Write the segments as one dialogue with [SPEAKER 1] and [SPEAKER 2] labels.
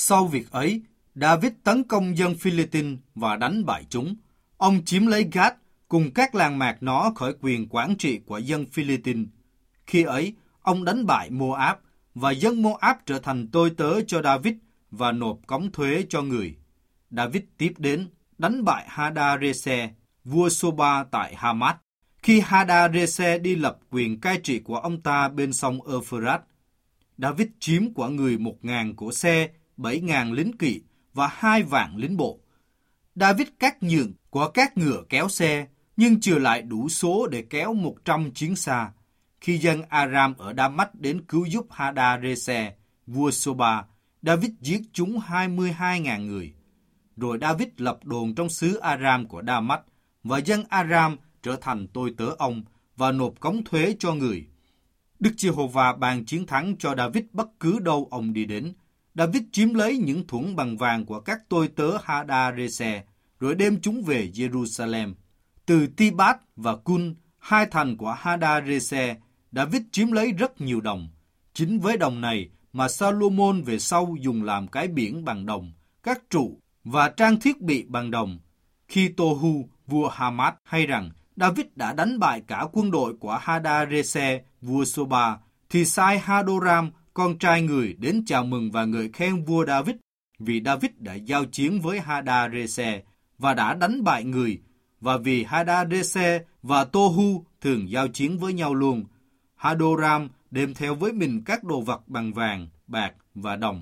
[SPEAKER 1] Sau việc ấy, David tấn công dân Philippines và đánh bại chúng. Ông chiếm lấy Gad cùng các làng mạc nó khỏi quyền quản trị của dân Philippines. Khi ấy, ông đánh bại Moab và dân Moab trở thành tôi tớ cho David và nộp cống thuế cho người. David tiếp đến đánh bại Hadarezer, vua Soba tại Hamat, khi Hadarezer đi lập quyền cai trị của ông ta bên sông Euphrates. David chiếm của người 1.000 cỗ xe, 7.000 lính kỵ và 2 vạn lính bộ. David cắt nhượng của các ngựa kéo xe, nhưng chưa lại đủ số để kéo 100 chiến xa. Khi dân Aram ở Đa-mách đến cứu giúp Hadarezer, vua Soba, David giết chúng 22.000 người. Rồi David lập đồn trong xứ Aram của Đa-mách, và dân Aram trở thành tôi tớ ông và nộp cống thuế cho người. Đức Giê-hô-va ban chiến thắng cho David bất cứ đâu ông đi đến. David chiếm lấy những thủng bằng vàng của các tôi tớ Hadarezer, rồi đem chúng về Jerusalem. Từ Tibat và Cun, 2 thành của Hadarezer, David chiếm lấy rất nhiều đồng. Chính với đồng này mà Salomon về sau dùng làm cái biển bằng đồng, các trụ và trang thiết bị bằng đồng. Khi Tohu, vua Hamat, hay rằng David đã đánh bại cả quân đội của Hadarezer, vua Soba, thì sai Hadoram, con trai người, đến chào mừng và ngợi khen vua David, vì David đã giao chiến với Hadarezer và đã đánh bại người, và vì Hadarezer và Tohu thường giao chiến với nhau luôn. Hadoram đem theo với mình các đồ vật bằng vàng, bạc và đồng.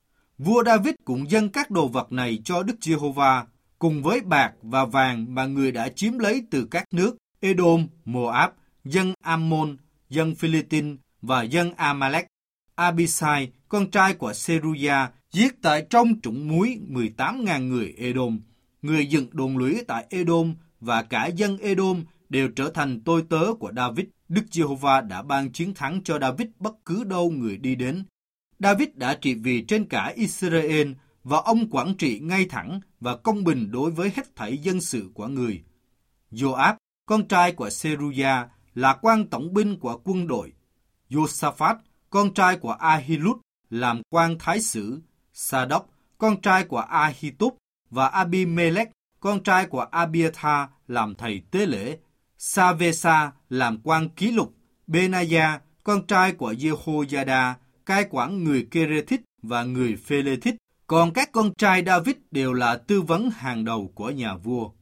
[SPEAKER 1] Vua David cũng dâng các đồ vật này cho Đức Giê-hô-va, cùng với bạc và vàng mà người đã chiếm lấy từ các nước Edom, Moab, dân Ammon, dân Philippines và dân Amalek. Abisai, con trai của Seruya, giết tại trong trũng muối 18.000 người Edom. Người dựng đồn lũy tại Edom và cả dân Edom đều trở thành tôi tớ của David. Đức Giê-hô-va đã ban chiến thắng cho David bất cứ đâu người đi đến. David đã trị vì trên cả Israel, và ông quản trị ngay thẳng và công bình đối với hết thảy dân sự của người. Joab, con trai của Seruya, là quan tổng binh của quân đội. Josaphat, con trai của Ahilud, làm quan thái sử. Sa-đốc, con trai của Ahitub, và Abimelech, con trai của Abiathar, làm thầy tế lễ. Sa-vê-sa làm quan ký lục. Benaya, con trai của Jehoiada, cai quản người Kerethit và người Phelethit. Còn các con trai David đều là tư vấn hàng đầu của nhà vua.